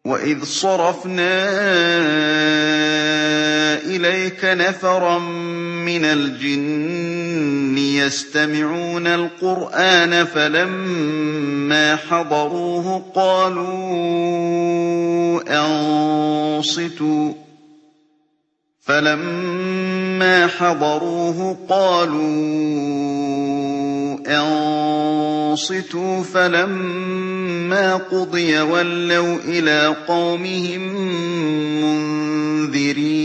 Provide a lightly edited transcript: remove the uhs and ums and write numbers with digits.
وَإِذْ صَرَفْنَا إِلَيْكَ نَفَرًا مِّنَ الْجِنِّ يَسْتَمِعُونَ الْقُرْآنَ فَلَمَّا حَضَرُوهُ قَالُوا أَنصِتُوا فَلَمَّا قُضِيَ وَلَّوْا إِلَىٰ قَوْمِهِم مُّنذِرِينَ